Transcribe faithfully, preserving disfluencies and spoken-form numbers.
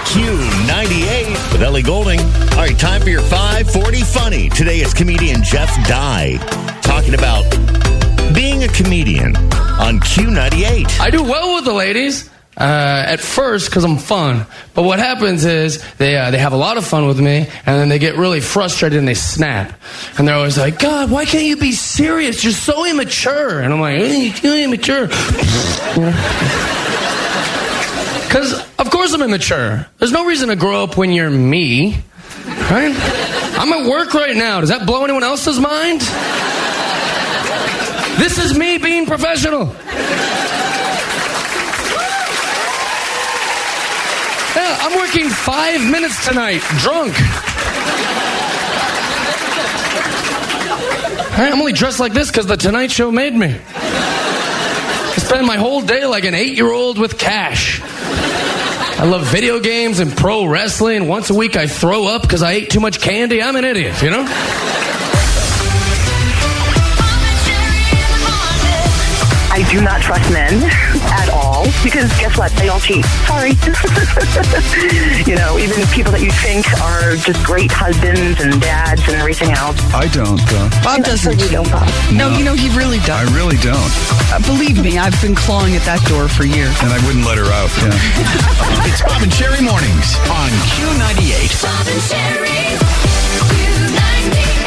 Q ninety-eight with Ellie Goulding. All right, time for your five forty Funny. Today is comedian Jeff Dye talking about being a comedian on Q ninety-eight. I do well with the ladies. Uh, at first, because I'm fun. But what happens is they uh, they have a lot of fun with me, and then they get really frustrated and they snap. And they're always like, God, why can't you be serious? You're so immature. And I'm like, hey, you're immature. Because, of course I'm immature. There's no reason to grow up when you're me. Right? I'm at work right now. Does that blow anyone else's mind? This is me being professional. Yeah, I'm working five minutes tonight, drunk. I'm only dressed like this because the Tonight Show made me. I spend my whole day like an eight-year-old with cash. I love video games and pro wrestling. Once a week I throw up because I ate too much candy. I'm an idiot, you know? I do not trust men at all, because guess what? They all cheat. Sorry. You know, even people that you think are just great husbands and dads and everything else. I don't, though. Bob doesn't. You don't, Bob. No, you know, he really does. I really don't. Uh, believe me, I've been clawing at that door for years. And I wouldn't let her out, yeah. It's Bob and Sherry Mornings on Q ninety-eight. Bob and Sherry, Q ninety-eight.